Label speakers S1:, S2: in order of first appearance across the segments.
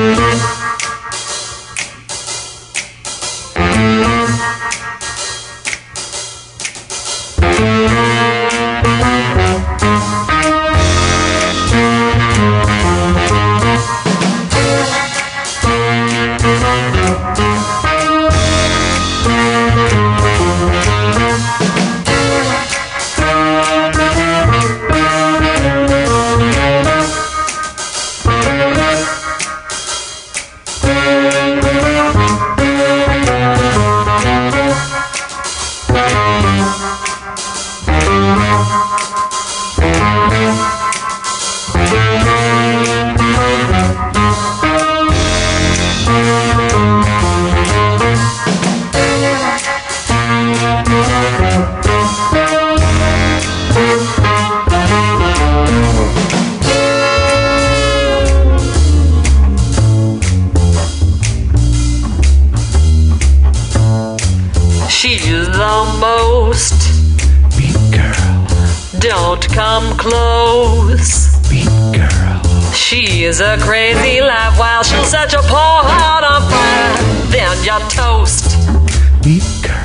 S1: She's the most
S2: beat girl.
S1: Don't come close.
S2: Beat girl.
S1: She is a crazy life. While she'll set your poor heart on fire, then you're toast.
S2: Beat girl.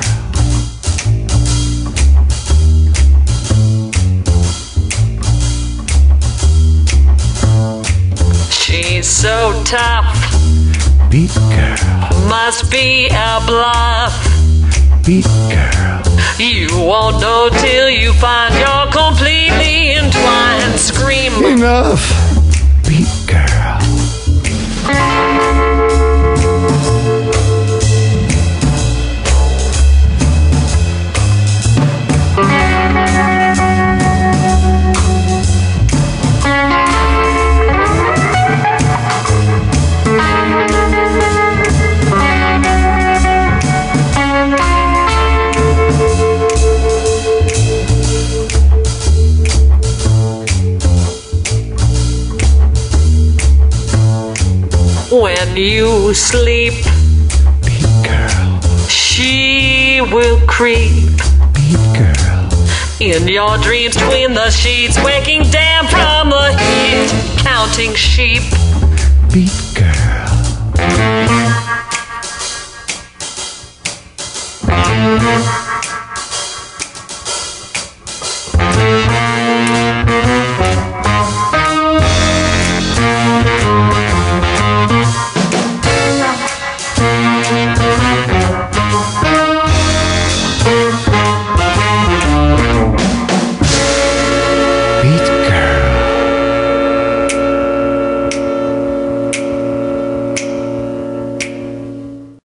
S1: She's so tough.
S2: Beat girl.
S1: Must be a bluff.
S2: Beat girl.
S1: You won't know till you find you're completely entwined. Scream.
S2: Enough. Beat girl.
S1: When you sleep,
S2: beat girl.
S1: she will creep
S2: Beat girl.
S1: in your dreams between the sheets, waking damp from the heat, counting sheep.
S2: Beat girl.